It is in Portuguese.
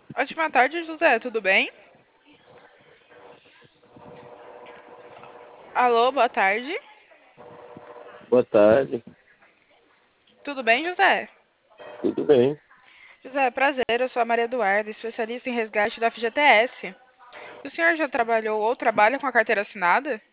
Ótima tarde, José. Tudo bem? Alô, boa tarde. Boa tarde, Tudo bem, José? tudo bem? José, prazer. Eu sou a Maria Eduarda, especialista em resgate da FGTS. O senhor já trabalhou ou trabalha com a carteira assinada?